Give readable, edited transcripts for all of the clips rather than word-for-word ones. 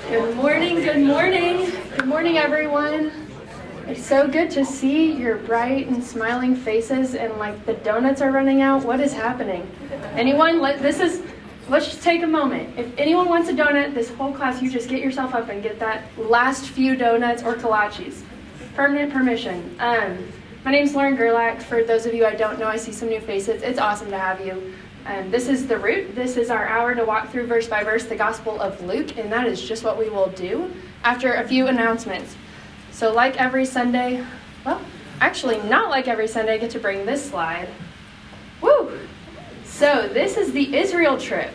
Good morning, good morning. Good morning, everyone. It's so good to see your bright and smiling faces, and like the donuts are running out. What is happening? Anyone? Let's just take a moment. If anyone wants a donut, this whole class, you just get yourself up and get that last few donuts or kolaches. Permanent permission. My name's Lauren Gerlach. For those of you I don't know, I see some new faces. It's awesome to have you. This is The Root. This is our hour to walk through verse by verse the Gospel of Luke, and that is just what we will do after a few announcements. So like every Sunday, well, actually not like every Sunday, I get to bring this slide. Woo! So this is the Israel trip,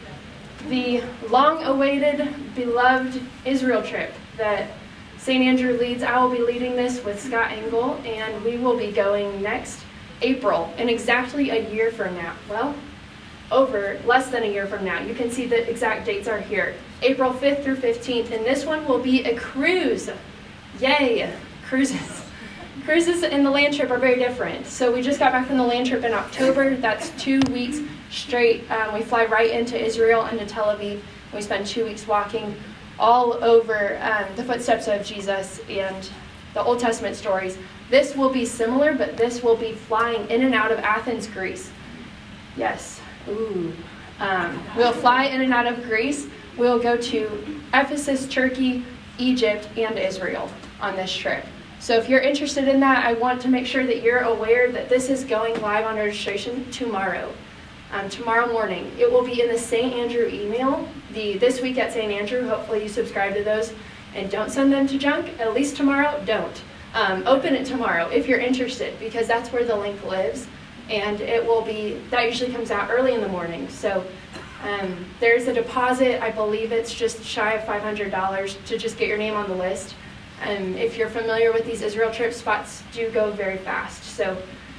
the long-awaited, beloved Israel trip that St. Andrew leads. I will be leading this with Scott Engel, and we will be going next April, in exactly a year from now. Well, over less than a year from now. You can see the exact dates are here. April 5th through 15th, and this one will be a cruise. Yay! Cruises. Cruises and the land trip are very different. So we just got back from the land trip in October. That's 2 weeks straight. We fly right into Israel, into Tel Aviv. We spend 2 weeks walking all over the footsteps of Jesus and the Old Testament stories. This will be similar, but this will be flying in and out of Athens, Greece. Yes. Ooh. We'll fly in and out of Greece. We'll go to Ephesus, Turkey, Egypt, and Israel on this trip. So if you're interested in that, I want to make sure that you're aware that this is going live on registration tomorrow. Tomorrow morning. It will be in the St. Andrew email, the This Week at St. Andrew. Hopefully you subscribe to those and don't send them to junk. At least tomorrow, don't. Open it tomorrow if you're interested, because that's where the link lives. And it will be, that usually comes out early in the morning. So there's a deposit. I believe it's just shy of $500 to just get your name on the list. If you're familiar with these Israel trip, spots do go very fast. So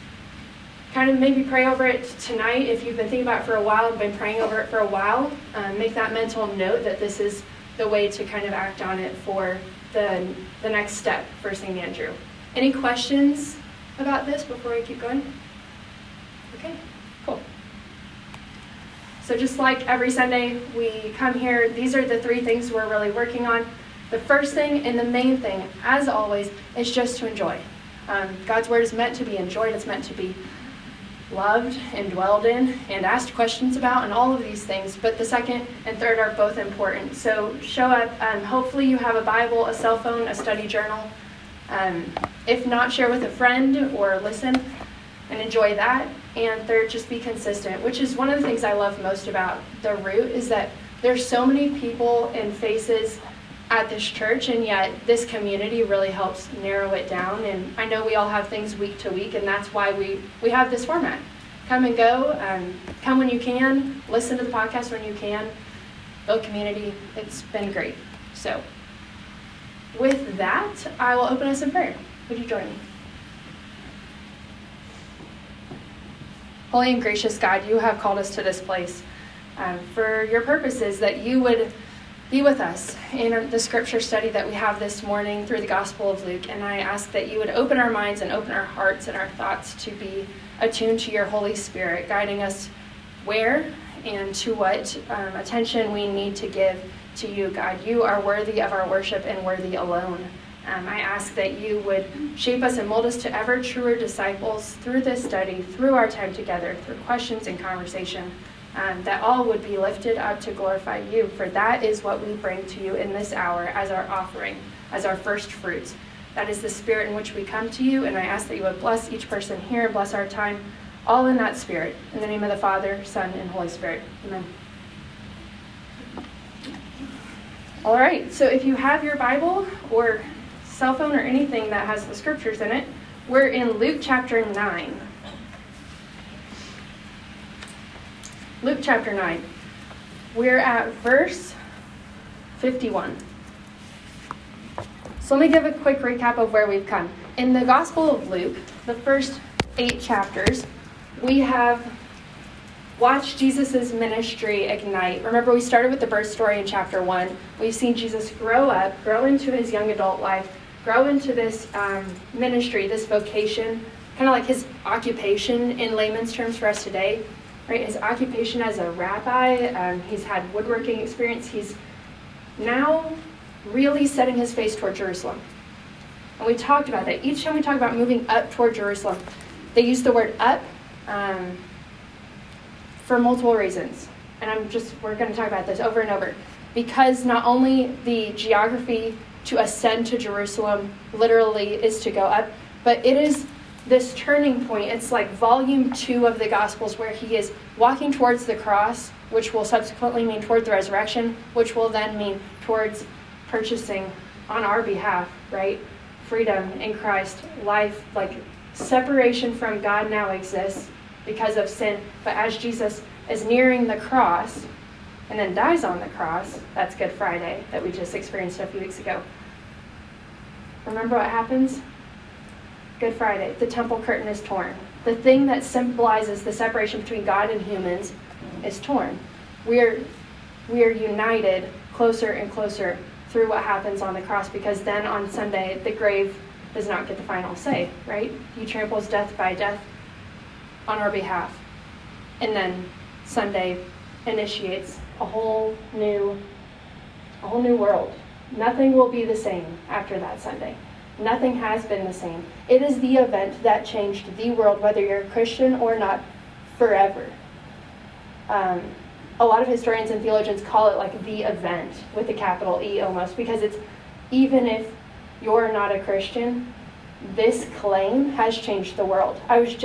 kind of maybe pray over it tonight. If you've been thinking about it for a while and been praying over it for a while, make that mental note that this is the way to kind of act on it for the next step for St. Andrew. Any questions about this before we keep going? Okay, cool. So just like every Sunday, we come here. These are the 3 things we're really working on. The first thing and the main thing, as always, is just to enjoy. God's Word is meant to be enjoyed. It's meant to be loved and dwelled in and asked questions about and all of these things. But the second and third are both important. So show up. Hopefully you have a Bible, a cell phone, a study journal. If not, share with a friend or listen and enjoy that. And third, just be consistent, which is one of the things I love most about The Root, is that there's so many people and faces at this church, and yet this community really helps narrow it down. And I know we all have things week to week, and that's why we have this format. Come and go, come when you can, listen to the podcast when you can, build community. It's been great. So with that, I will open us in prayer. Would you join me? Holy and gracious God, you have called us to this place for your purposes, that you would be with us in the scripture study that we have this morning through the Gospel of Luke. And I ask that you would open our minds and open our hearts and our thoughts to be attuned to your Holy Spirit, guiding us where and to what attention we need to give to you, God. You are worthy of our worship and worthy alone. I ask that you would shape us and mold us to ever truer disciples through this study, through our time together, through questions and conversation, that all would be lifted up to glorify you. For that is what we bring to you in this hour as our offering, as our first fruits. That is the spirit in which we come to you, and I ask that you would bless each person here, bless our time, all in that spirit. In the name of the Father, Son, and Holy Spirit. Amen. All right, so if you have your Bible or cell phone or anything that has the scriptures in it, we're in Luke chapter 9. Luke chapter 9. We're at verse 51. So let me give a quick recap of where we've come. In the Gospel of Luke, the first 8 chapters, we have watched Jesus' ministry ignite. Remember, we started with the birth story in chapter 1. We've seen Jesus grow up, grow into his young adult life, grow into this ministry, this vocation, kind of like his occupation in layman's terms for us today, right? His occupation as a rabbi. He's had woodworking experience. He's now really setting his face toward Jerusalem. And we talked about that. Each time we talk about moving up toward Jerusalem, they use the word up for multiple reasons. And we're going to talk about this over and over. Because not only the geography to ascend to Jerusalem literally is to go up, but it is this turning point. It's like volume 2 of the Gospels where he is walking towards the cross, which will subsequently mean toward the resurrection, which will then mean towards purchasing on our behalf, right? Freedom in Christ, life, like separation from God now exists because of sin. But as Jesus is nearing the cross and then dies on the cross, that's Good Friday that we just experienced a few weeks ago. Remember what happens? Good Friday, the temple curtain is torn. The thing that symbolizes the separation between God and humans is torn. We are united closer and closer through what happens on the cross, because then on Sunday, the grave does not get the final say, right? He tramples death by death on our behalf. And then Sunday initiates a whole new world. Nothing will be the same after that Sunday. Nothing has been the same. It is the event that changed the world, whether you're a Christian or not, forever. A lot of historians and theologians call it like the event with a capital E almost, because it's, even if you're not a Christian, this claim has changed the world. I was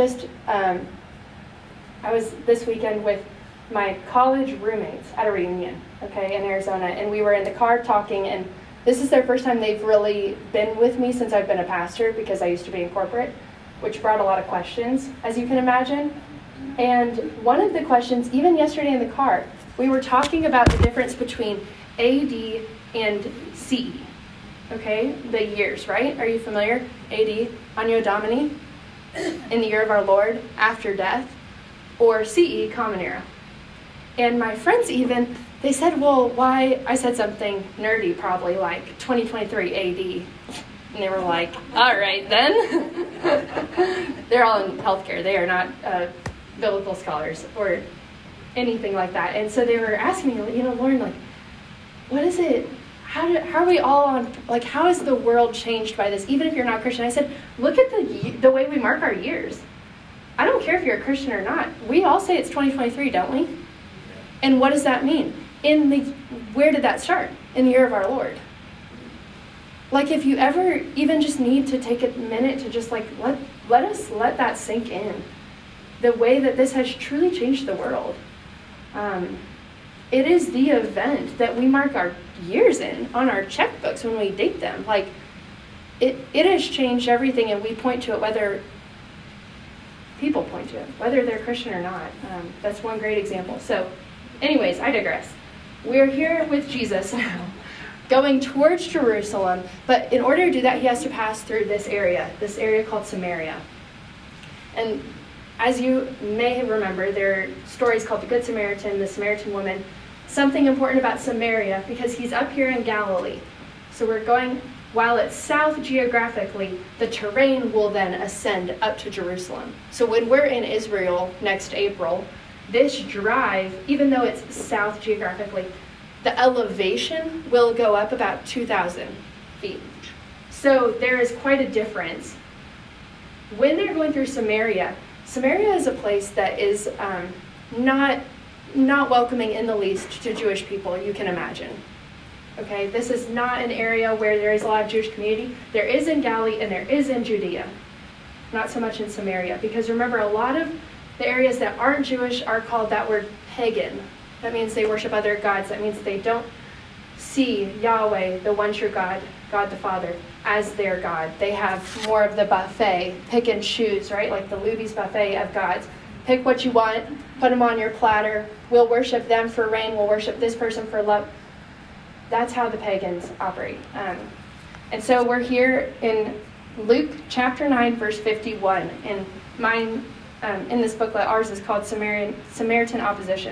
this weekend with my college roommates at a reunion, in Arizona, and we were in the car talking, and this is their first time they've really been with me since I've been a pastor, because I used to be in corporate, which brought a lot of questions, as you can imagine. And one of the questions, even yesterday in the car, we were talking about the difference between AD and CE. The years, right? Are you familiar? AD, Anno Domini, in the year of our Lord, after death, or CE, Common Era. And my friends even, they said, well, why? I said something nerdy, probably like 2023 AD. And they were like, all right then. They're all in healthcare. They are not biblical scholars or anything like that. And so they were asking me, Lauren, like, what is it? How are we all on, like, how is the world changed by this, even if you're not Christian? I said, look at the way we mark our years. I don't care if you're a Christian or not. We all say it's 2023, don't we? And what does that mean? Where did that start? In the year of our Lord. Like, if you ever even just need to take a minute to just like let us let that sink in. The way that this has truly changed the world. It is the event that we mark our years in on our checkbooks when we date them. Like, it has changed everything, and we point to it, whether people point to it, whether they're Christian or not. That's one great example. So, anyways, I digress. We're here with Jesus now, going towards Jerusalem, but in order to do that, he has to pass through this area called Samaria. And as you may remember, there are stories called the Good Samaritan, the Samaritan woman. Something important about Samaria, because he's up here in Galilee. So we're going, while it's south geographically, the terrain will then ascend up to Jerusalem. So when we're in Israel next April, this drive, even though it's south geographically, the elevation will go up about 2,000 feet. So there is quite a difference. When they're going through Samaria is a place that is not welcoming in the least to Jewish people, you can imagine. This is not an area where there is a lot of Jewish community. There is in Galilee and there is in Judea. Not so much in Samaria, because remember, a lot of the areas that aren't Jewish are called that word pagan. That means they worship other gods. That means they don't see Yahweh, the one true God, God the Father, as their God. They have more of the buffet, pick and choose, right? Like the Luby's buffet of gods. Pick what you want, put them on your platter. We'll worship them for rain. We'll worship this person for love. That's how the pagans operate. And so we're here in Luke chapter 9, verse 51. And mine, in this booklet, ours is called Samaritan Opposition.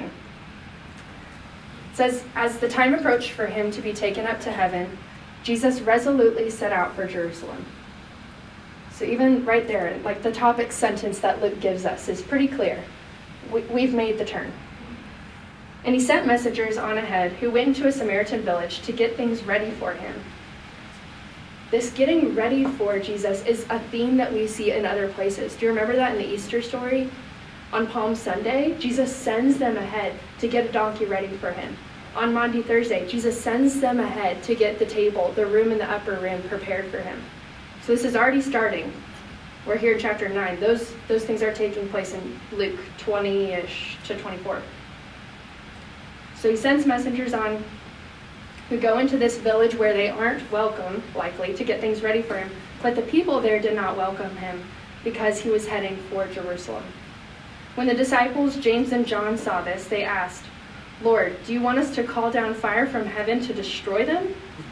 It says, as the time approached for him to be taken up to heaven, Jesus resolutely set out for Jerusalem. So even right there, like the topic sentence that Luke gives us is pretty clear. We've made the turn. And he sent messengers on ahead who went into a Samaritan village to get things ready for him. This getting ready for Jesus is a theme that we see in other places. Do you remember that in the Easter story? On Palm Sunday, Jesus sends them ahead to get a donkey ready for him. On Maundy Thursday, Jesus sends them ahead to get the table, the room in the upper room, prepared for him. So this is already starting. We're here in chapter 9. Those things are taking place in Luke 20-ish to 24. So he sends messengers on who go into this village where they aren't welcome, likely, to get things ready for him. But the people there did not welcome him because he was heading for Jerusalem. When the disciples, James and John, saw this, they asked, "Lord, do you want us to call down fire from heaven to destroy them?"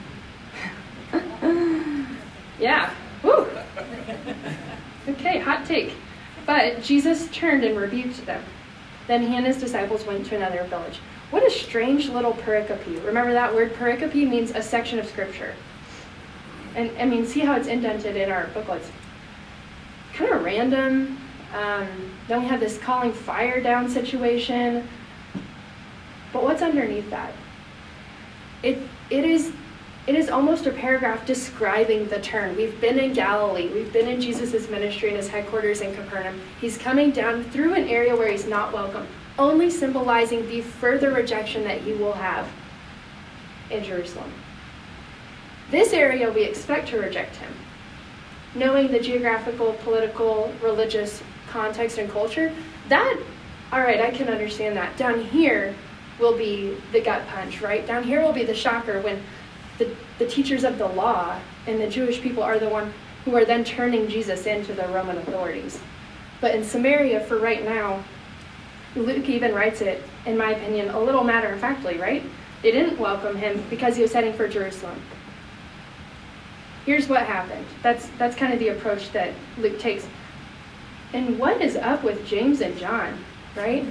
Yeah. Woo. Okay, hot take. But Jesus turned and rebuked them. Then he and his disciples went to another village. What a strange little pericope. Remember that word? Pericope means a section of scripture. And I mean, see how it's indented in our booklets. Kind of random. Then we have this calling fire down situation. But what's underneath that? It is almost a paragraph describing the turn. We've been in Galilee. We've been in Jesus' ministry in his headquarters in Capernaum. He's coming down through an area where he's not welcome, only symbolizing the further rejection that he will have in Jerusalem. This area we expect to reject him. Knowing the geographical, political, religious context and culture, all right, I can understand that. Down here will be the gut punch, right? Down here will be the shocker when the teachers of the law and the Jewish people are the one who are then turning Jesus into the Roman authorities. But in Samaria, for right now, Luke even writes it, in my opinion, a little matter-of-factly, right? They didn't welcome him because he was heading for Jerusalem. Here's what happened. That's kind of the approach that Luke takes. And what is up with James and John, right?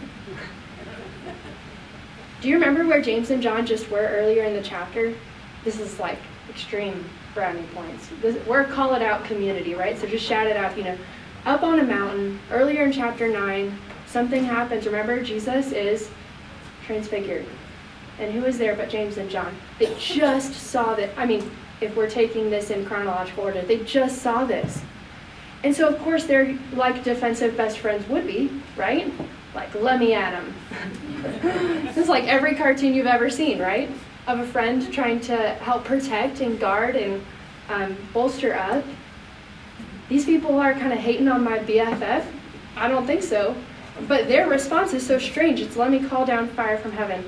Do you remember where James and John just were earlier in the chapter? This is like extreme brownie points. We're a call it out community, right? So just shout it out, Up on a mountain, earlier in chapter 9, something happens. Remember, Jesus is transfigured. And who is there but James and John? They just saw that. I mean, if we're taking this in chronological order, they just saw this. And so, of course, they're like defensive best friends would be, right? Like, let me at him. This is like every cartoon you've ever seen, right? Of a friend trying to help protect and guard and bolster up. These people are kind of hating on my BFF. I don't think so. But their response is so strange. It's, let me call down fire from heaven.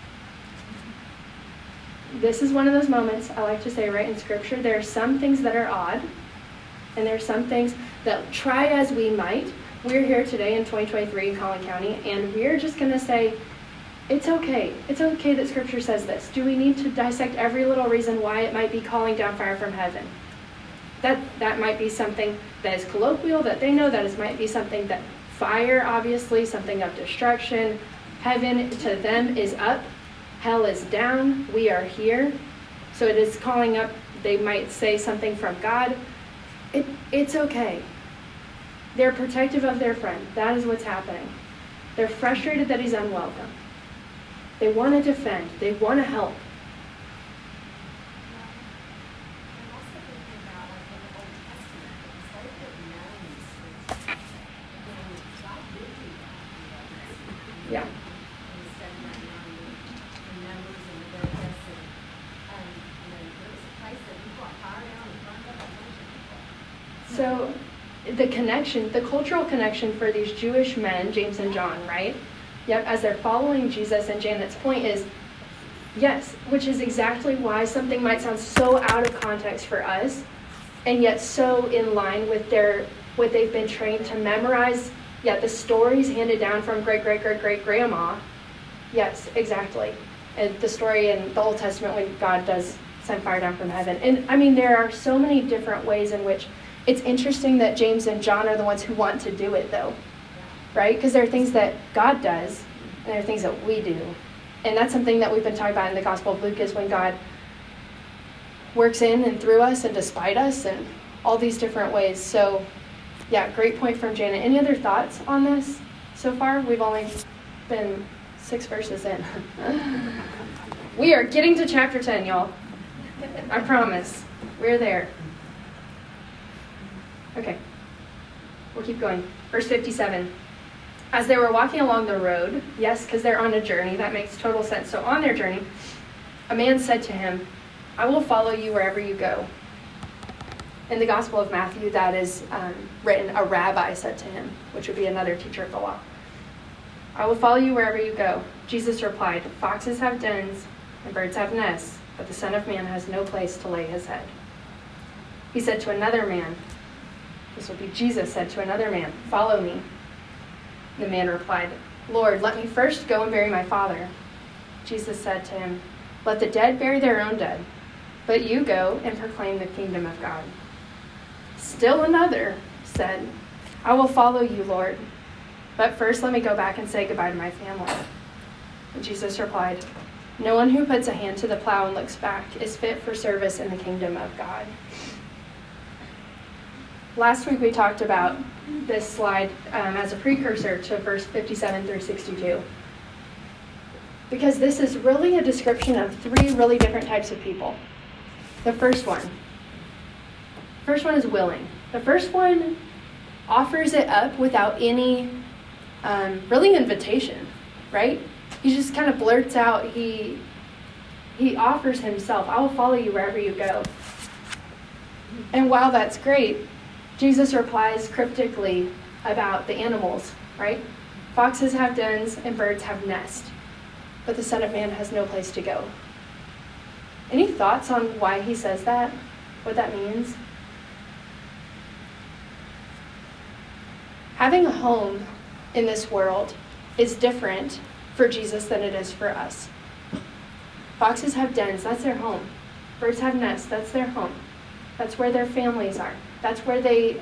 This is one of those moments, I like to say, right, in Scripture, there are some things that are odd, and there are some things that, try as we might, we're here today in 2023 in Collin County, and we're just going to say, it's okay. It's okay that Scripture says this. Do we need to dissect every little reason why it might be calling down fire from heaven? That might be something that is colloquial, that they know, that might be something that fire, obviously, something of destruction. Heaven to them is up. Hell is down. We are here. So it is calling up, they might say something from God. It's okay. They're protective of their friend. That is what's happening. They're frustrated that he's unwelcome. They want to defend. They want to help. Yeah. So the connection, the cultural connection for these Jewish men, James and John, right? Yep, as they're following Jesus, and Janet's point is, yes, which is exactly why something might sound so out of context for us, and yet so in line with what they've been trained to memorize, yet the stories handed down from great-great-great-great-grandma. Yes, exactly. And the story in the Old Testament when God does send fire down from heaven. And I mean, there are so many different ways in which it's interesting that James and John are the ones who want to do it, though, right? Because there are things that God does, and there are things that we do. And that's something that we've been talking about in the Gospel of Luke, is when God works in and through us and despite us and all these different ways. So, yeah, great point from Janet. Any other thoughts on this so far? We've only been 6 verses in. We are getting to chapter 10, y'all. I promise. We're there. Okay. We'll keep going. Verse 57. As they were walking along the road, yes, because they're on a journey, that makes total sense. So on their journey, a man said to him, I will follow you wherever you go. In the Gospel of Matthew, that is written, a rabbi said to him, which would be another teacher of the law. I will follow you wherever you go. Jesus replied, foxes have dens and birds have nests, but the Son of Man has no place to lay his head. He said to another man, this would be Jesus said to another man, follow me. The man replied, Lord, let me first go and bury my father. Jesus said to him, let the dead bury their own dead, but you go and proclaim the kingdom of God. Still another said, I will follow you, Lord, but first let me go back and say goodbye to my family. And Jesus replied, no one who puts a hand to the plow and looks back is fit for service in the kingdom of God. Last week we talked about this slide as a precursor to verse 57 through 62. Because this is really a description of 3 really different types of people. The first one is willing. The first one offers it up without any really invitation, right? He just kind of blurts out, he offers himself, I will follow you wherever you go. And while that's great, Jesus replies cryptically about the animals, right? Foxes have dens and birds have nests, but the Son of Man has no place to go. Any thoughts on why he says that? What that means? Having a home in this world is different for Jesus than it is for us. Foxes have dens, that's their home. Birds have nests, that's their home. That's where their families are. That's where they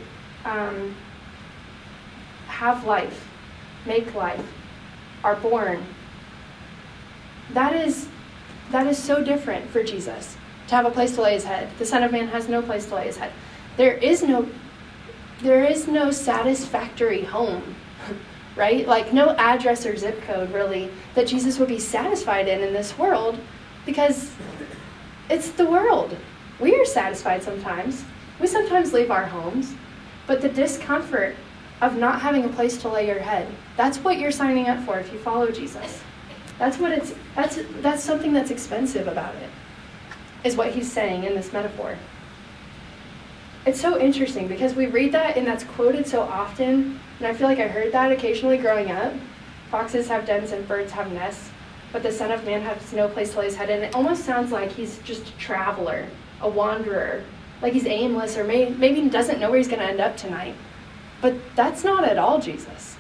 have life, make life, are born. That is so different for Jesus, to have a place to lay his head. The Son of Man has no place to lay his head. There is no satisfactory home, right? Like no address or zip code, really, that Jesus would be satisfied in this world, because it's the world. We are satisfied sometimes. We sometimes leave our homes, but the discomfort of not having a place to lay your head, that's what you're signing up for if you follow Jesus. That's something that's expensive about it, is what he's saying in this metaphor. It's so interesting because we read that and that's quoted so often, and I feel like I heard that occasionally growing up. Foxes have dens and birds have nests, but the Son of Man has no place to lay his head. And it almost sounds like he's just a traveler, a wanderer, like he's aimless, or maybe he doesn't know where he's going to end up tonight. But that's not at all Jesus.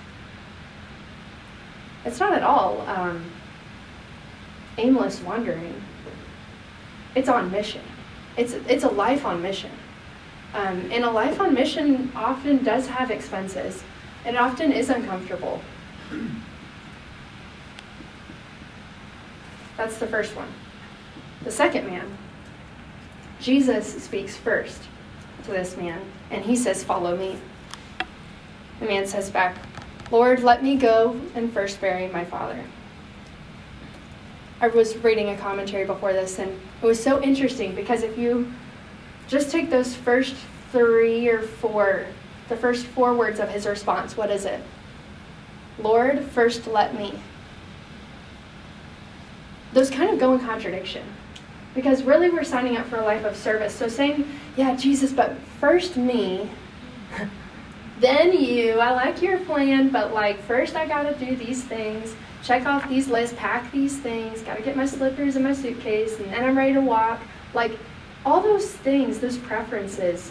It's not at all aimless wandering. It's on mission. It's a life on mission. And a life on mission often does have expenses, and often is uncomfortable. That's the first one. The second man, Jesus speaks first to this man, and he says, follow me. The man says back, Lord, let me go and first bury my father. I was reading a commentary before this, and it was so interesting because if you just take those first 3 or 4, the first 4 words of his response, what is it? Lord, first let me. Those kind of go in contradiction, because really we're signing up for a life of service. So saying, yeah, Jesus, but first me, then you, I like your plan, but like first I gotta do these things, check off these lists, pack these things, gotta get my slippers in my suitcase, and then I'm ready to walk. Like all those things, those preferences,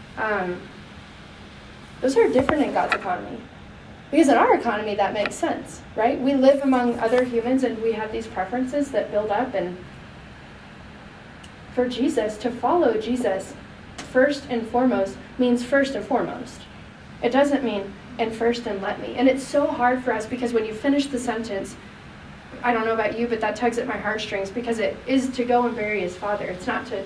those are different in God's economy. Because in our economy, that makes sense, right? We live among other humans and we have these preferences that build up. And for Jesus, to follow Jesus first and foremost means first and foremost. It doesn't mean and first and let me. And it's so hard for us because when you finish the sentence, I don't know about you, but that tugs at my heartstrings because it is to go and bury his father. It's not to,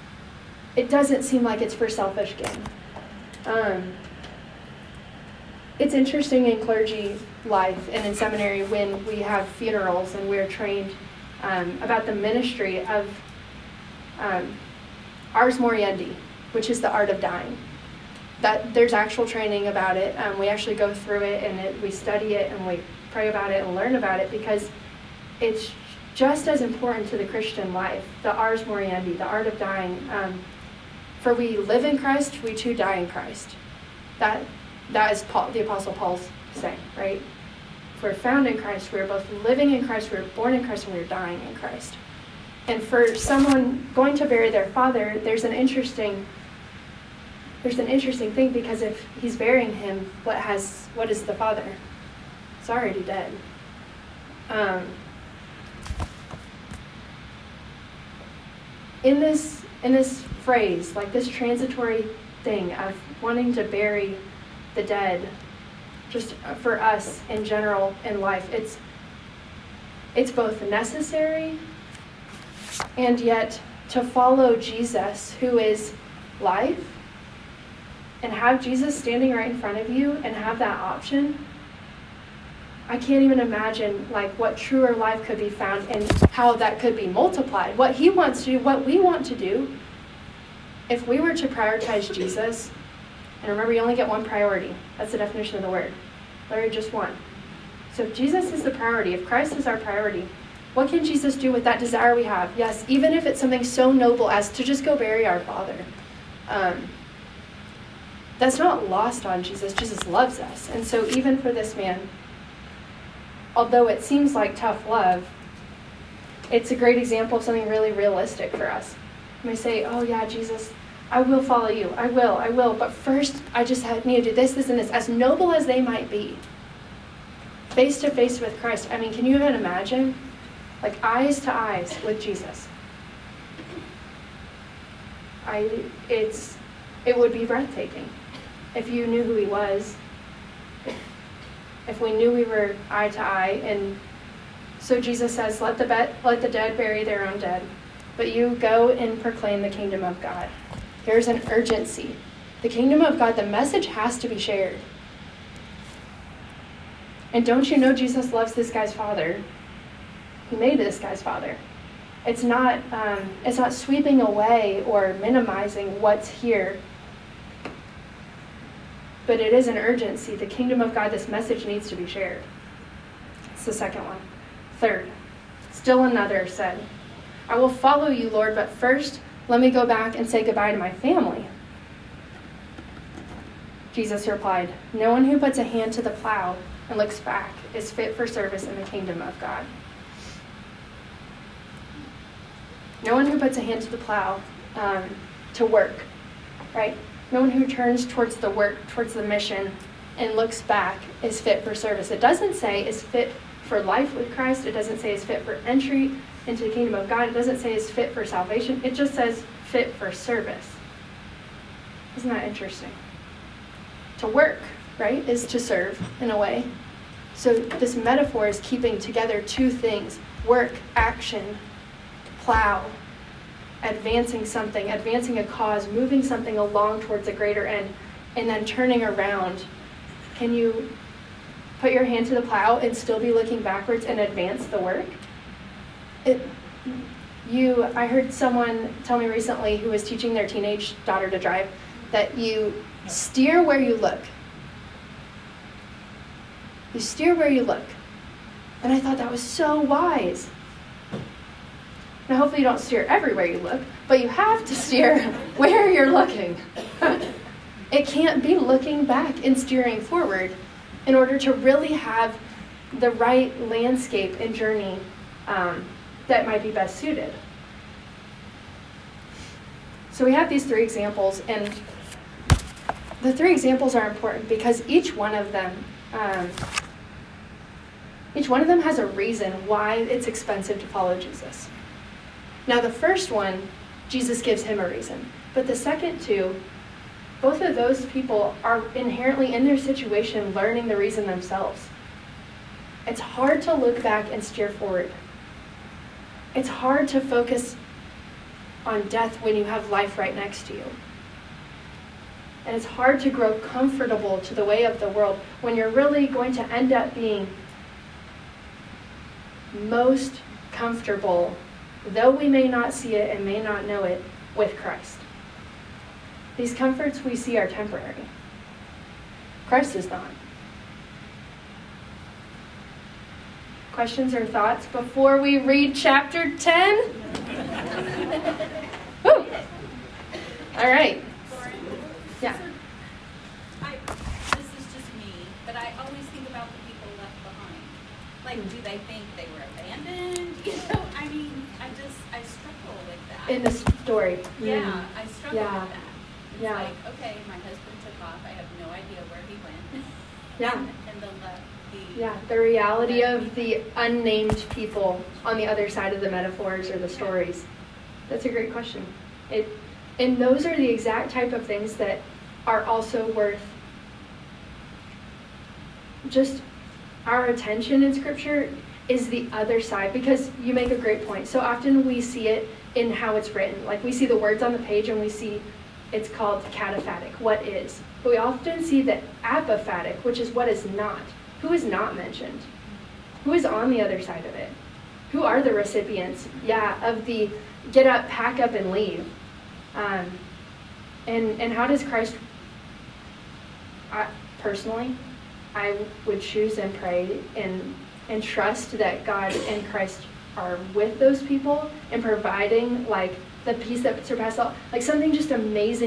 it doesn't seem like it's for selfish gain. It's interesting in clergy life and in seminary when we have funerals and we're trained about the ministry of ars moriendi, which is the art of dying. That there's actual training about it. We actually go through it and we study it and we pray about it and learn about it because it's just as important to the Christian life, the ars moriendi, the art of dying. For we live in Christ, we too die in Christ. That is the Apostle Paul's saying, right? If we're found in Christ, we're both living in Christ, we're born in Christ, and we're dying in Christ. And for someone going to bury their father, there's an interesting thing, because if he's burying him, what is the father? It's already dead. In this phrase, like this transitory thing of wanting to bury the dead, just for us in general in life, it's both necessary and yet to follow Jesus, who is life, and have Jesus standing right in front of you and have that option. I can't even imagine like what truer life could be found and how that could be multiplied. What he wants to do, what we want to do, if we were to prioritize Jesus, and remember you only get one priority. That's the definition of the word. Literally just one. So if Jesus is the priority, if Christ is our priority, what can Jesus do with that desire we have? Yes, even if it's something so noble as to just go bury our father. That's not lost on Jesus. Jesus loves us. And so even for this man, although it seems like tough love, it's a great example of something really realistic for us. You may say, oh yeah, Jesus, I will follow you. I will. But first, I just need to do this, and this. As noble as they might be, face to face with Christ. I mean, can you even imagine? Like eyes to eyes with Jesus. It would be breathtaking if you knew who he was. If we knew we were eye to eye. And so Jesus says, let the dead bury their own dead, but you go and proclaim the kingdom of God. There's an urgency. The kingdom of God, the message has to be shared. And don't you know Jesus loves this guy's father? He made this guy's father. It's not sweeping away or minimizing what's here, but it is an urgency. The kingdom of God, this message needs to be shared. It's the second one. Third, still another said, I will follow you, Lord, but first let me go back and say goodbye to my family. Jesus replied, no one who puts a hand to the plow and looks back is fit for service in the kingdom of God. No one who puts a hand to the plow to work, right? No one who turns towards the work, towards the mission, and looks back is fit for service. It doesn't say is fit for life with Christ. It doesn't say is fit for entry into the kingdom of God. It doesn't say is fit for salvation. It just says fit for service. Isn't that interesting? To work, right, is to serve in a way. So this metaphor is keeping together two things: work, action, plow, advancing something, advancing a cause, moving something along towards a greater end, and then turning around. Can you put your hand to the plow and still be looking backwards and advance the work? I heard someone tell me recently who was teaching their teenage daughter to drive that you steer where you look. You steer where you look. And I thought that was so wise. Now, hopefully you don't steer everywhere you look, but you have to steer where you're looking. It can't be looking back and steering forward in order to really have the right landscape and journey that might be best suited. So we have these three examples, and the three examples are important because each one of them has a reason why it's expensive to follow Jesus. Now, the first one, Jesus gives him a reason. But the second two, both of those people are inherently in their situation learning the reason themselves. It's hard to look back and steer forward. It's hard to focus on death when you have life right next to you. And it's hard to grow comfortable to the way of the world when you're really going to end up being most comfortable, though we may not see it and may not know it, with Christ. These comforts we see are temporary. Christ is not. Questions or thoughts before we read chapter 10? Woo! All right. Yeah. This is just me, but I always think about the people left behind. Like, do they think they were abandoned? I mean, I struggle with that. In the story. Yeah, I struggle with that. It's Yeah. like, okay, my husband took off. I have no idea where he went. Yeah. And The reality of the unnamed people on the other side of the metaphors or the stories. That's a great question. And those are the exact type of things that are also worth just our attention in Scripture is the other side, because you make a great point. So often we see it in how it's written. Like we see the words on the page and we see it's called cataphatic, what is. But we often see the apophatic, which is what is not. Who is not mentioned? Who is on the other side of it? Who are the recipients? Yeah, of the get up, pack up, and leave. And how does Christ, personally, I would choose and pray and trust that God and Christ are with those people and providing like the peace that surpasses all, like something just amazing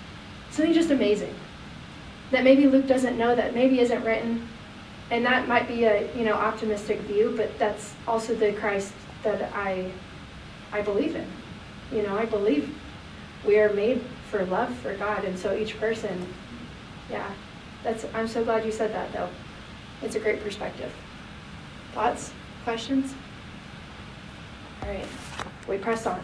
that maybe Luke doesn't know, that maybe isn't written. And that might be a optimistic view, but that's also the Christ that I believe in. I believe we are made for love for God, and so each person, I'm so glad you said that though. It's a great perspective. Thoughts? Questions? All right, we press on.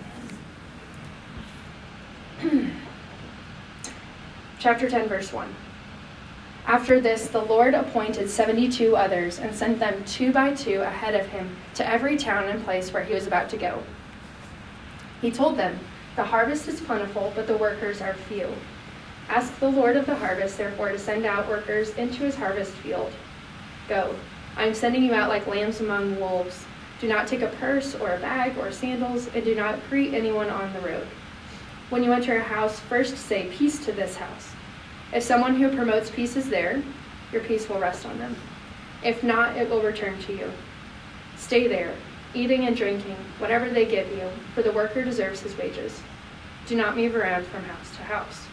Chapter 10, verse 1. After this, the Lord appointed 72 others and sent them 2 by 2 ahead of him to every town and place where he was about to go. He told them, "The harvest is plentiful, but the workers are few. Ask the Lord of the harvest, therefore, to send out workers into his harvest field. Go, I am sending you out like lambs among wolves. Do not take a purse or a bag or sandals, and do not greet anyone on the road. When you enter a house, first say, 'Peace to this house.' If someone who promotes peace is there, your peace will rest on them. If not, it will return to you. Stay there, eating and drinking, whatever they give you, for the worker deserves his wages. Do not move around from house to house."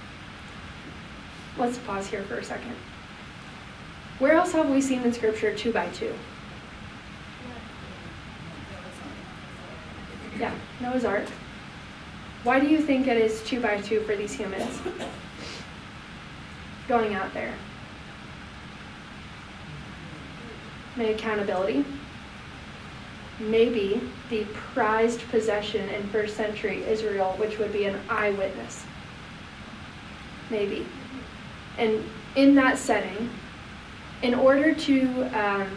Let's pause here for a second. Where else have we seen in Scripture 2 by 2? Yeah, Noah's Ark. Why do you think it is 2 by 2 for these humans going out there? Maybe accountability. Maybe the prized possession in first century Israel, which would be an eyewitness. Maybe. And in that setting, in order to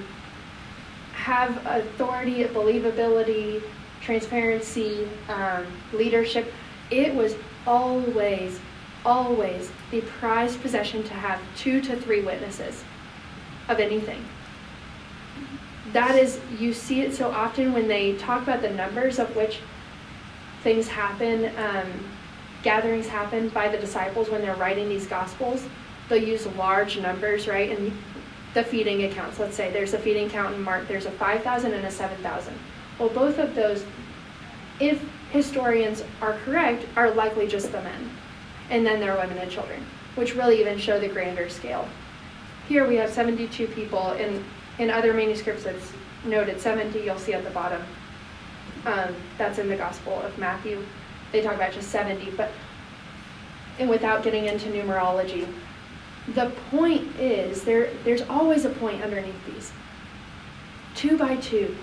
have authority, believability, transparency, leadership, it was always the prized possession to have 2 to 3 witnesses of anything. That is, you see it so often when they talk about the numbers of which things happen, gatherings happen by the disciples when they're writing these Gospels. They'll use large numbers, right? And the feeding accounts, let's say there's a feeding count in Mark, there's a 5,000 and a 7,000. Well, both of those, if historians are correct, are likely just the men. And then there are women and children, which really even show the grander scale. Here we have 72 people. In other manuscripts it's noted 70, you'll see at the bottom. That's in the Gospel of Matthew. They talk about just 70, and without getting into numerology. The point is, there's always a point underneath these. 2 by 2.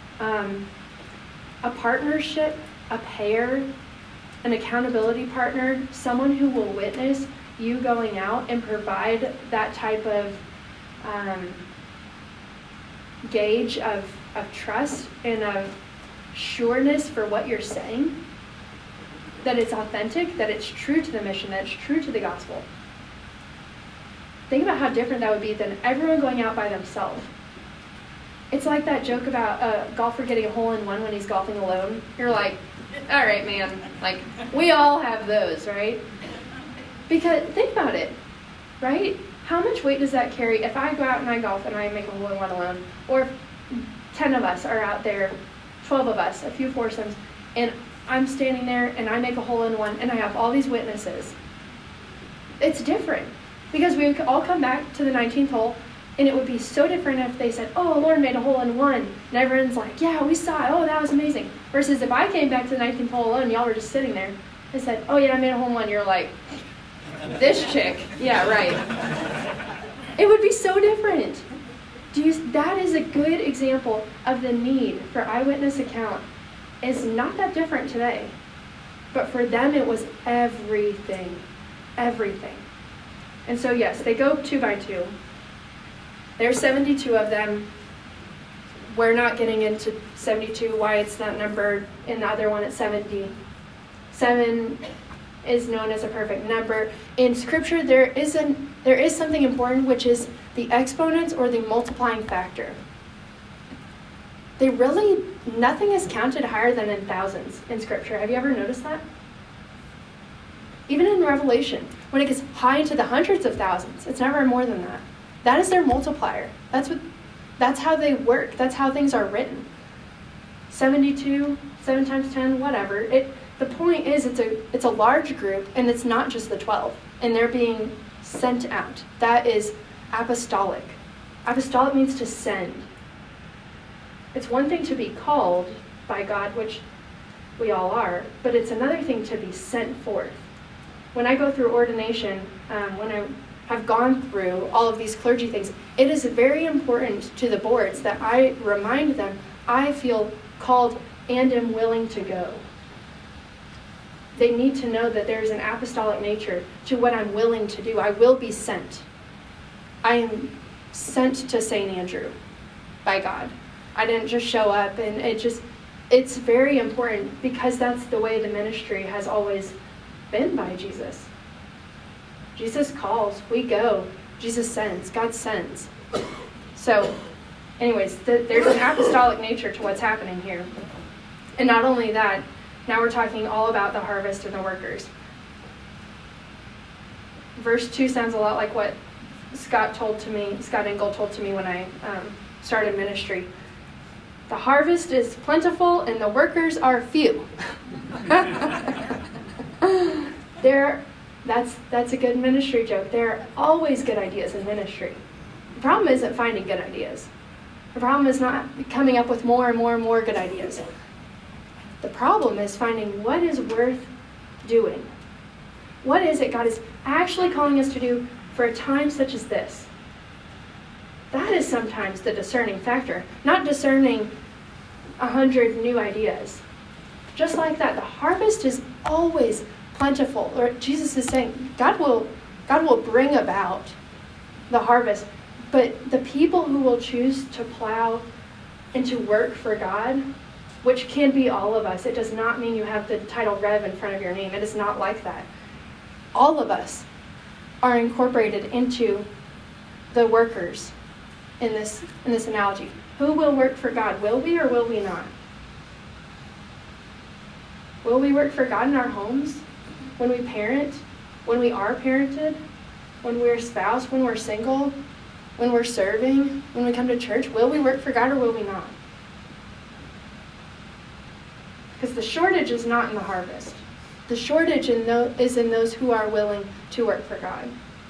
A partnership, a pair, an accountability partner, someone who will witness you going out and provide that type of gauge of trust and of sureness for what you're saying, that it's authentic, that it's true to the mission, that it's true to the gospel. Think about how different that would be than everyone going out by themselves. It's like that joke about a golfer getting a hole-in-one when he's golfing alone. You're like, all right, man, like, we all have those, right? Because think about it, right? How much weight does that carry if I go out and I golf and I make a hole-in-one alone? Or if 10 of us are out there, 12 of us, a few foursomes, and I'm standing there and I make a hole-in-one and I have all these witnesses. It's different because we would all come back to the 19th hole, and it would be so different if they said, oh, Lauren made a hole-in-one, and everyone's like, yeah, we saw it, oh, that was amazing. Versus if I came back to the 19th hole alone, y'all were just sitting there, and said, oh yeah, I made a hole-in-one, you're like, this chick, yeah, right. It would be so different. That is a good example of the need for eyewitness account. It's not that different today, but for them it was everything. Everything. And so yes, they go 2 by 2. There's 72 of them. We're not getting into 72, why it's not numbered. In the other one, it's 70. 7 is known as a perfect number. In Scripture, there is something important, which is the exponents or the multiplying factor. Nothing is counted higher than in thousands in Scripture. Have you ever noticed that? Even in Revelation, when it gets high into the hundreds of thousands, it's never more than that. That is their multiplier. That's how they work. That's how things are written. 72, 7 times 10, whatever. The point is it's a large group, and it's not just the 12, and they're being sent out. That is apostolic. Apostolic means to send. It's one thing to be called by God, which we all are, but it's another thing to be sent forth. When I go through ordination, when I have gone through all of these clergy things, it is very important to the boards that I remind them I feel called and am willing to go. They need to know that there's an apostolic nature to what I'm willing to do. I will be sent. I am sent to St. Andrew by God. I didn't just show up, and it's very important because that's the way the ministry has always been by Jesus. Jesus calls, we go. Jesus sends, God sends. So, anyways, there's an apostolic nature to what's happening here. And not only that, now we're talking all about the harvest and the workers. Verse 2 sounds a lot like what Scott Engel told to me when I started ministry. The harvest is plentiful and the workers are few. That's a good ministry joke. There are always good ideas in ministry. The problem isn't finding good ideas. The problem is not coming up with more and more and more good ideas. The problem is finding what is worth doing. What is it God is actually calling us to do for a time such as this? That is sometimes the discerning factor. Not discerning 100 new ideas. Just like that, the harvest is always plentiful. Or Jesus is saying God will bring about the harvest. But the people who will choose to plow and to work for God, which can be all of us. It does not mean you have the title Rev in front of your name. It is not like that. All of us are incorporated into the workers in this analogy. Who will work for God? Will we or will we not? Will we work for God in our homes? When we parent? When we are parented? When we're a spouse? When we're single? When we're serving? When we come to church? Will we work for God or will we not? Because the shortage is not in the harvest. The shortage is in those who are willing to work for God.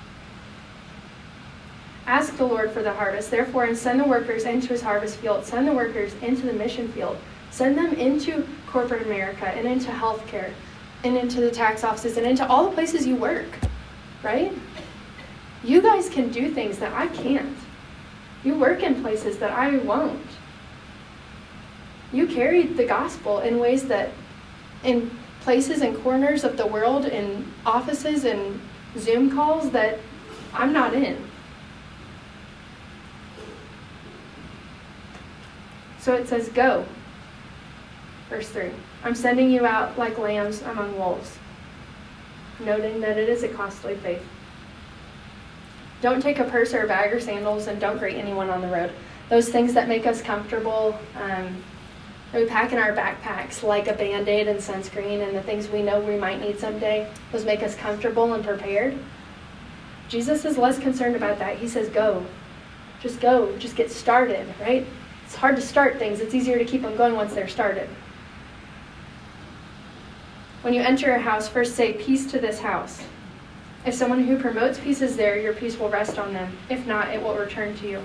Ask the Lord for the harvest, therefore, and send the workers into his harvest field. Send the workers into the mission field. Send them into corporate America and into healthcare and into the tax offices and into all the places you work, right? You guys can do things that I can't. You work in places that I won't. You carry the gospel in ways that, in places and corners of the world, in offices and Zoom calls that I'm not in. So it says, go. Verse 3. I'm sending you out like lambs among wolves, noting that it is a costly faith. Don't take a purse or a bag or sandals, and don't greet anyone on the road. Those things that make us comfortable, that we pack in our backpacks, like a Band-Aid and sunscreen and the things we know we might need someday, those make us comfortable and prepared. Jesus is less concerned about that. He says, go. Just go. Just get started, right? It's hard to start things. It's easier to keep them going once they're started. When you enter a house, first say, peace to this house. If someone who promotes peace is there, your peace will rest on them. If not, it will return to you.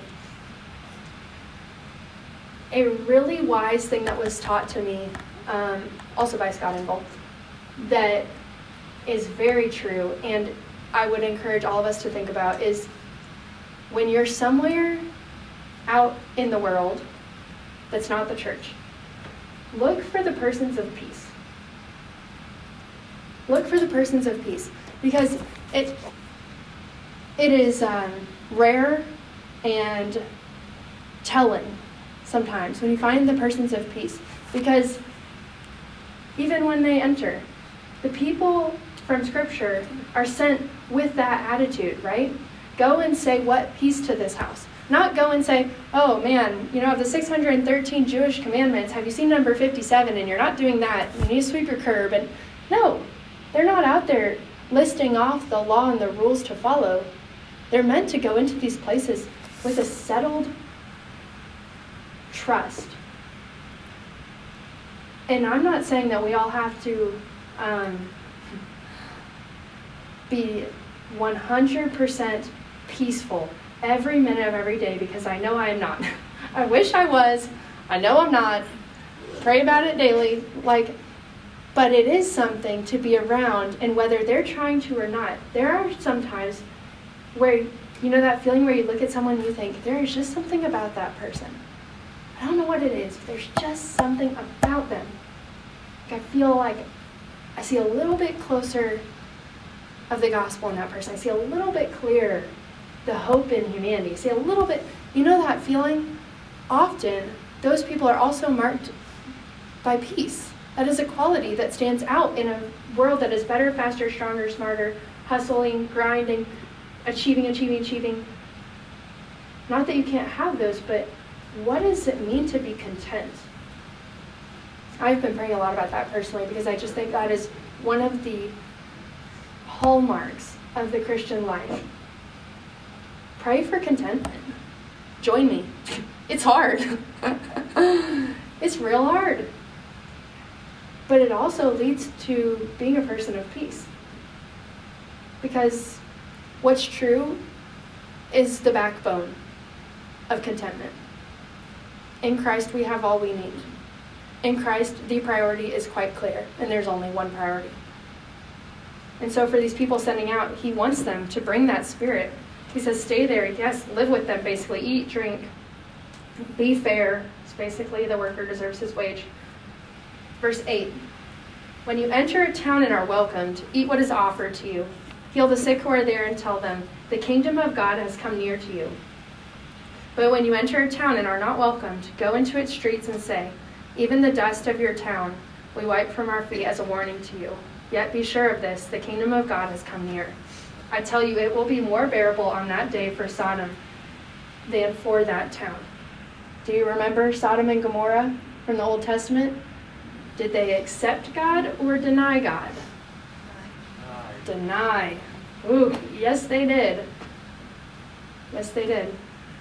A really wise thing that was taught to me, also by Scott Engel, that is very true, and I would encourage all of us to think about, is when you're somewhere out in the world that's not the church, look for the persons of peace. Look for the persons of peace, because it is rare and telling sometimes when you find the persons of peace, because even when they enter, the people from Scripture are sent with that attitude, right? Go and say, what peace to this house? Not go and say, oh man, of the 613 Jewish commandments, have you seen number 57 and you're not doing that, you need to sweep your curb. And no, they're not out there listing off the law and the rules to follow. They're meant to go into these places with a settled trust. And I'm not saying that we all have to be 100% peaceful every minute of every day, because I know I am not. I wish I was. I know I'm not. Pray about it daily. But it is something to be around, and whether they're trying to or not, there are some times where, that feeling where you look at someone and you think, there is just something about that person. I don't know what it is, but there's just something about them. I feel like I see a little bit closer of the gospel in that person. I see a little bit clearer the hope in humanity. I see a little bit, that feeling? Often, those people are also marked by peace. That is a quality that stands out in a world that is better, faster, stronger, smarter, hustling, grinding, achieving. Not that you can't have those, but what does it mean to be content? I've been praying a lot about that personally, because I just think that is one of the hallmarks of the Christian life. Pray for contentment. Join me. It's hard. It's real hard. But it also leads to being a person of peace. Because what's true is the backbone of contentment. In Christ, we have all we need. In Christ, the priority is quite clear, and there's only one priority. And so for these people sending out, he wants them to bring that spirit. He says, stay there, yes, live with them, basically, eat, drink, be fair. It's basically the worker deserves his wage. Verse 8, when you enter a town and are welcomed, eat what is offered to you. Heal the sick who are there and tell them, the kingdom of God has come near to you. But when you enter a town and are not welcomed, go into its streets and say, even the dust of your town we wipe from our feet as a warning to you. Yet be sure of this, the kingdom of God has come near. I tell you, it will be more bearable on that day for Sodom than for that town. Do you remember Sodom and Gomorrah from the Old Testament? Did they accept God or deny God? Deny. Ooh, yes they did. Yes they did.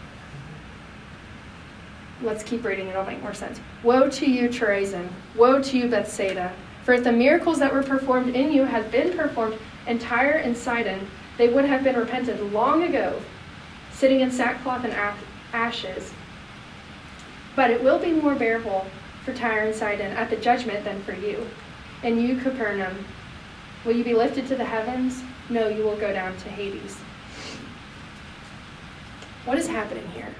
Let's keep reading, it'll make more sense. Woe to you, Chorazin! Woe to you, Bethsaida! For if the miracles that were performed in you had been performed in Tyre and Sidon, they would have been repented long ago, sitting in sackcloth and ashes. But it will be more bearable for Tyre and Sidon at the judgment than for you. And you, Capernaum, will you be lifted to the heavens? No, you will go down to Hades. What is happening here?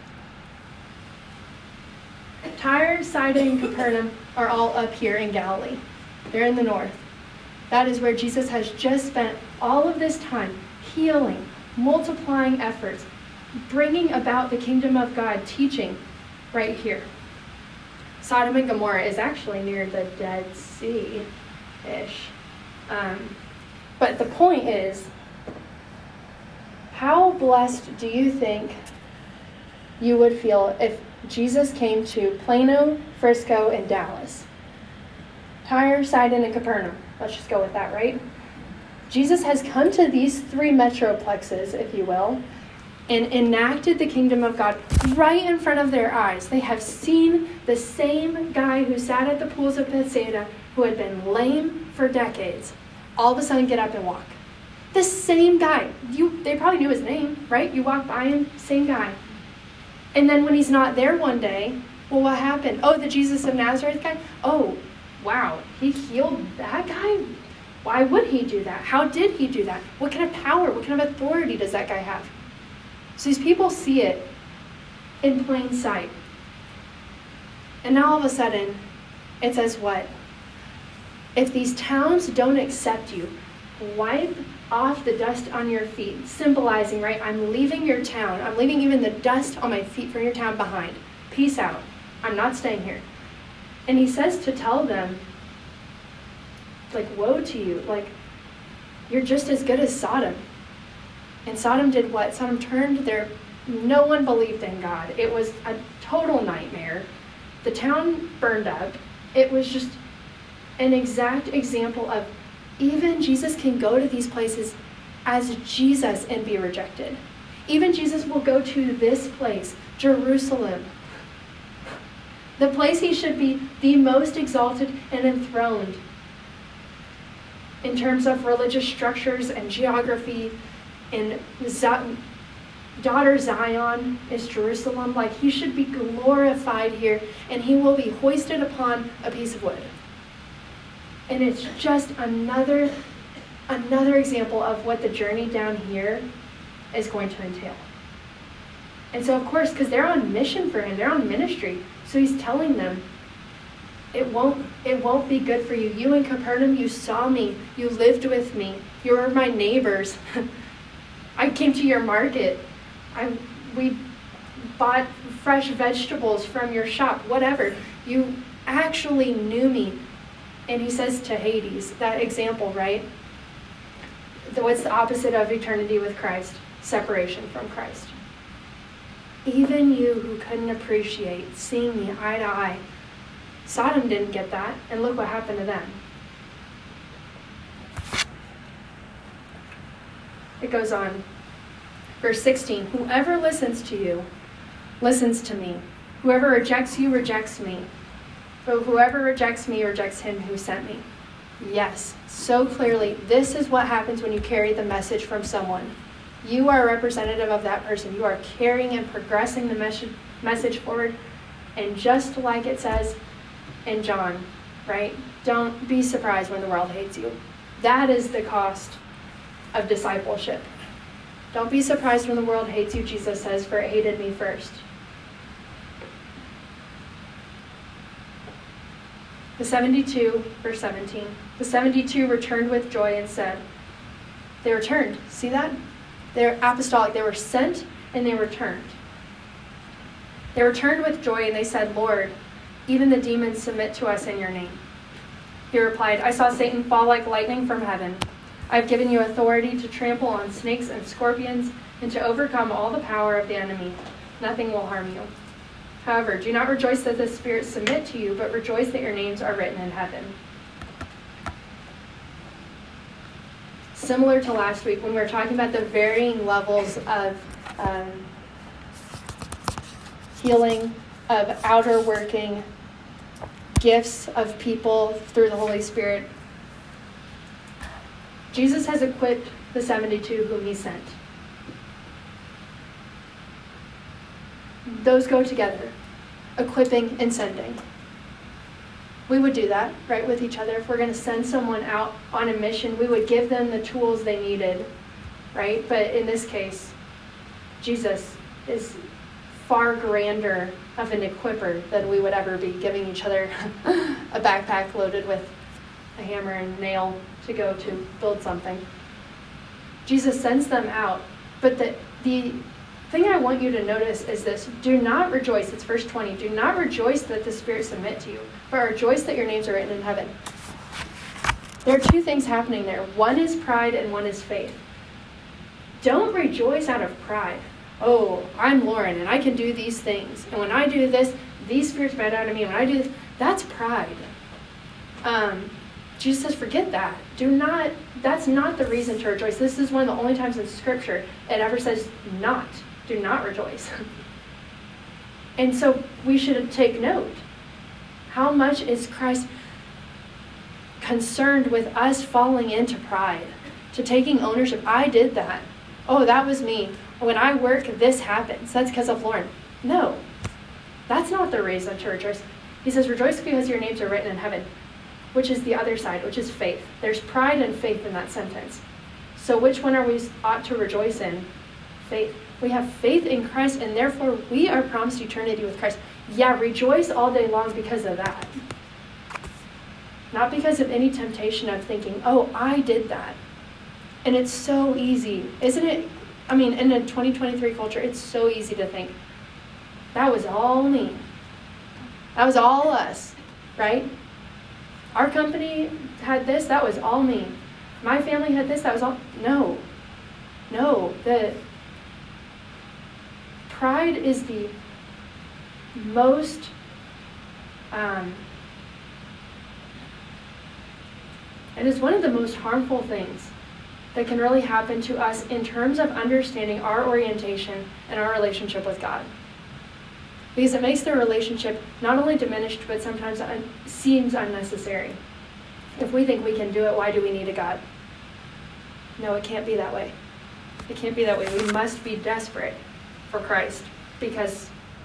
Tyre, Sidon, and Capernaum are all up here in Galilee. They're in the north. That is where Jesus has just spent all of this time healing, multiplying efforts, bringing about the kingdom of God, teaching right here. Sodom and Gomorrah is actually near the Dead Sea-ish. But the point is, How blessed do you think you would feel if Jesus came to Plano, Frisco, and Dallas? Tyre, Sidon, and Capernaum. Let's just go with that, right? Jesus has come to these three metroplexes, if you will, and enacted the kingdom of God right in front of their eyes. They have seen the same guy who sat at the pools of Bethsaida, who had been lame for decades, all of a sudden get up and walk. The same guy. They probably knew his name, right? You walk by him, same guy. And then when he's not there one day, well, what happened? Oh, the Jesus of Nazareth guy? Oh, wow, he healed that guy? Why would he do that? How did he do that? What kind of power, what kind of authority does that guy have? So these people see it in plain sight. And now all of a sudden, it says what? If these towns don't accept you, wipe off the dust on your feet, symbolizing, right? I'm leaving your town. I'm leaving even the dust on my feet from your town behind. Peace out. I'm not staying here. And he says to tell them, like, woe to you. Like, you're just as good as Sodom. And Sodom did what? Sodom turned their... No one believed in God. It was a total nightmare. The town burned up. It was just an exact example of even Jesus can go to these places as Jesus and be rejected. Even Jesus will go to this place, Jerusalem, the place he should be the most exalted and enthroned in terms of religious structures and geography. And daughter Zion is Jerusalem. Like, he should be glorified here, and he will be hoisted upon a piece of wood. And it's just another example of what the journey down here is going to entail. And so, of course, because they're on mission for him, they're on ministry. So he's telling them, it won't be good for you. You in Capernaum, you saw me. You lived with me. You were my neighbors. I came to your market. We bought fresh vegetables from your shop, whatever. You actually knew me. And he says to Hades, that example, right? What's the opposite of eternity with Christ? Separation from Christ. Even you who couldn't appreciate seeing me eye to eye, Sodom didn't get that, and look what happened to them. It goes on. Verse 16, whoever listens to you, listens to me. Whoever rejects you, rejects me. But whoever rejects me, rejects him who sent me. Yes, so clearly, this is what happens when you carry the message from someone. You are a representative of that person. You are carrying and progressing the message forward. And just like it says in John, right? Don't be surprised when the world hates you. That is the cost of discipleship. Don't be surprised when the world hates you, Jesus says, for it hated me first. The 72, verse 17, the 72 returned with joy and said, they returned. See that? They're apostolic. They were sent and they returned. They returned with joy and they said, Lord, even the demons submit to us in your name. He replied, I saw Satan fall like lightning from heaven. I've given you authority to trample on snakes and scorpions and to overcome all the power of the enemy. Nothing will harm you. However, do not rejoice that the spirits submit to you, but rejoice that your names are written in heaven. Similar to last week when we were talking about the varying levels of healing, of outer working, gifts of people through the Holy Spirit, Jesus has equipped the 72 whom he sent. Those go together, equipping and sending. We would do that, right, with each other. If we're going to send someone out on a mission, we would give them the tools they needed, right? But in this case, Jesus is far grander of an equipper than we would ever be, giving each other a backpack loaded with a hammer and nail to go to build something. Jesus sends them out, but the thing I want you to notice is this. Do not rejoice, it's verse 20, do not rejoice that the Spirit submit to you, but rejoice that your names are written in heaven. There are two things happening there. One is pride and one is faith. don't rejoice out of pride. Oh, I'm Lauren and I can do these things. And when I do this, these spirits bite out of me. When I do this, that's pride. Jesus says, forget that. That's not the reason to rejoice. This is one of the only times in Scripture it ever says do not rejoice. And so we should take note. How much is Christ concerned with us falling into pride, to taking ownership? I did that. Oh, that was me. When I work, this happens. That's because of Lauren. No, that's not the reason to rejoice. He says, rejoice because your names are written in heaven, which is the other side, which is faith. There's pride and faith in that sentence. So which one are we ought to rejoice in? Faith. We have faith in Christ, and therefore we are promised eternity with Christ. Yeah, rejoice all day long because of that. Not because of any temptation of thinking, oh, I did that. And it's so easy, isn't it? I mean, in a 2023 culture, it's so easy to think, that was all me. That was all us, right? Our company had this, that was all me. My family had this, that was all. No. The pride is the most it is one of the most harmful things that can really happen to us in terms of understanding our orientation and our relationship with God. Because it makes the relationship not only diminished, but sometimes seems unnecessary. If we think we can do it, why do we need a God? No, it can't be that way. It can't be that way. We must be desperate for Christ, because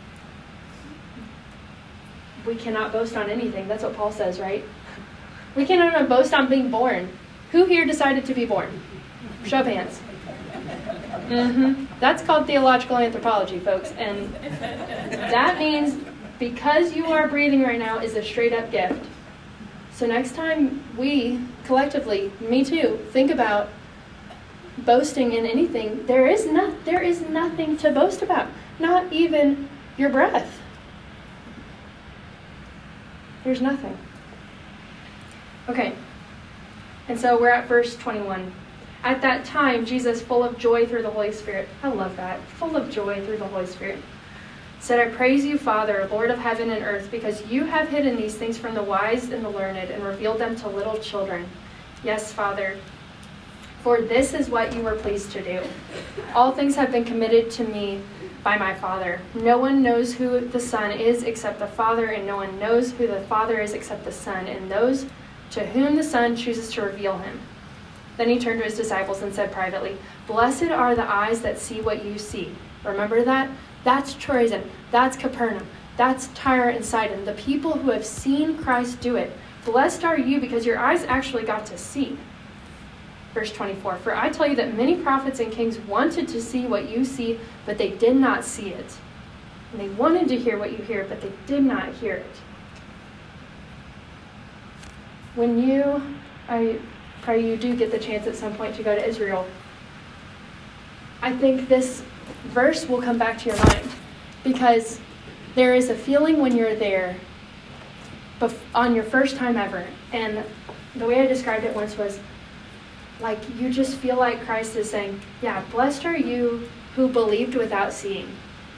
we cannot boast on anything. That's what Paul says, right? We cannot even boast on being born. Who here decided to be born? Show of hands. That's called theological anthropology, folks. And that means because you are breathing right now is a straight up gift. So next time we collectively, me too, think about boasting in anything, there is nothing to boast about. Not even your breath. There's nothing. Okay. And so we're at verse 21. At that time, Jesus, full of joy through the Holy Spirit, I love that, full of joy through the Holy Spirit, said, I praise you, Father, Lord of heaven and earth, because you have hidden these things from the wise and the learned and revealed them to little children. Yes, Father, for this is what you were pleased to do. All things have been committed to me by my Father. No one knows who the Son is except the Father, and no one knows who the Father is except the Son, and those to whom the Son chooses to reveal him. Then he turned to his disciples and said privately, Blessed are the eyes that see what you see. Remember that? That's Chorazin. That's Capernaum. That's Tyre and Sidon. The people who have seen Christ do it. Blessed are you because your eyes actually got to see. Verse 24, For I tell you that many prophets and kings wanted to see what you see, but they did not see it. And they wanted to hear what you hear, but they did not hear it. I pray you do get the chance at some point to go to Israel. I think this verse will come back to your mind, because there is a feeling when you're there on your first time ever. And the way I described it once was, like, you just feel like Christ is saying, yeah, blessed are you who believed without seeing.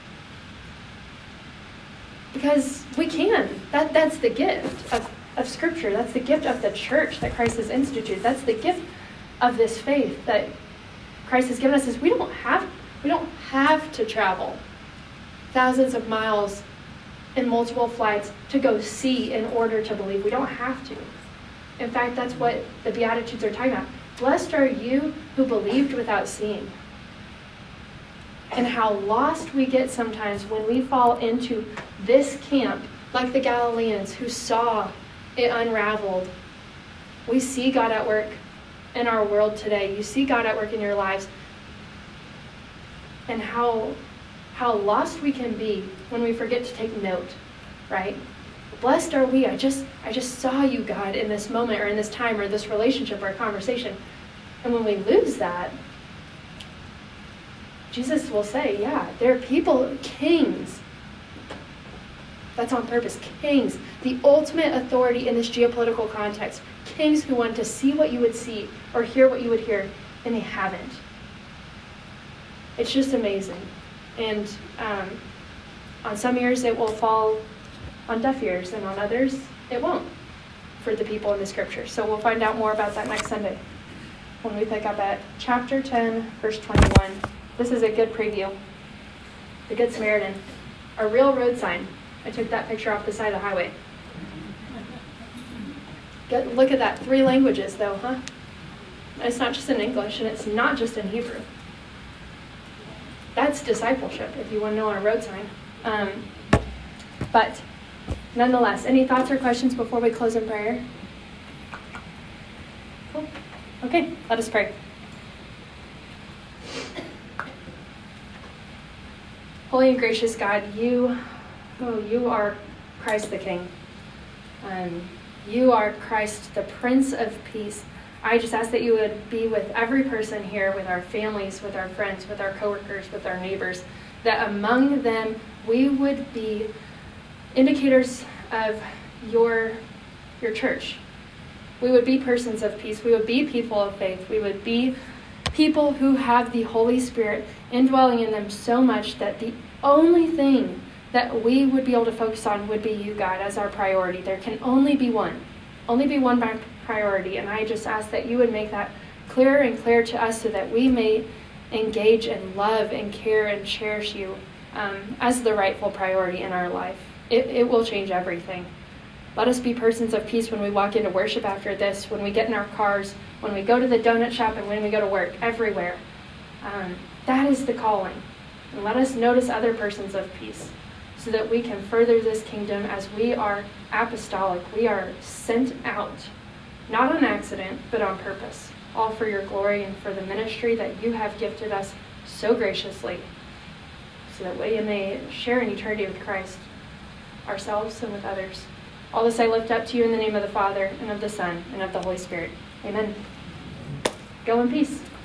Because we can. That's the gift of Scripture. That's the gift of the church that Christ has instituted. That's the gift of this faith that Christ has given us, is we don't have to travel thousands of miles in multiple flights to go see in order to believe. We don't have to. In fact, that's what the Beatitudes are talking about. Blessed are you who believed without seeing. And how lost we get sometimes when we fall into this camp, like the Galileans who saw it unraveled. We see God at work in our world today. You see God at work in your lives. And how lost we can be when we forget to take note, right? Blessed are we. I just saw you, God, in this moment or in this time or this relationship or conversation. And when we lose that, Jesus will say, yeah, there are people, kings. That's on purpose. Kings, the ultimate authority in this geopolitical context. Kings who want to see what you would see or hear what you would hear, and they haven't. It's just amazing. And on some ears it will fall on deaf ears, and on others it won't for the people in the scripture. So we'll find out more about that next Sunday when we pick up at chapter 10, verse 21. This is a good preview. The Good Samaritan, a real road sign. I took that picture off the side of the highway. Look at that, 3 languages though, huh? It's not just in English, and it's not just in Hebrew. That's discipleship, if you want to know on a road sign. But nonetheless, any thoughts or questions before we close in prayer? Cool. Okay, let us pray. Holy and gracious God, you are Christ the King. You are Christ, the Prince of Peace. I just ask that you would be with every person here, with our families, with our friends, with our coworkers, with our neighbors, that among them we would be indicators of your church. We would be persons of peace. We would be people of faith. We would be people who have the Holy Spirit indwelling in them so much that the only thing that we would be able to focus on would be you, God, as our priority. There can only be one priority, and I just ask that you would make that clearer and clearer to us so that we may engage and love and care and cherish you as the rightful priority in our life. It will change everything. Let us be persons of peace when we walk into worship after this, when we get in our cars, when we go to the donut shop, and when we go to work, everywhere. That is the calling. And let us notice other persons of peace so that we can further this kingdom as we are apostolic. We are sent out, not on accident, but on purpose, all for your glory and for the ministry that you have gifted us so graciously, so that we may share in eternity with Christ, ourselves and with others. All this I lift up to you in the name of the Father, and of the Son, and of the Holy Spirit. Amen. Go in peace.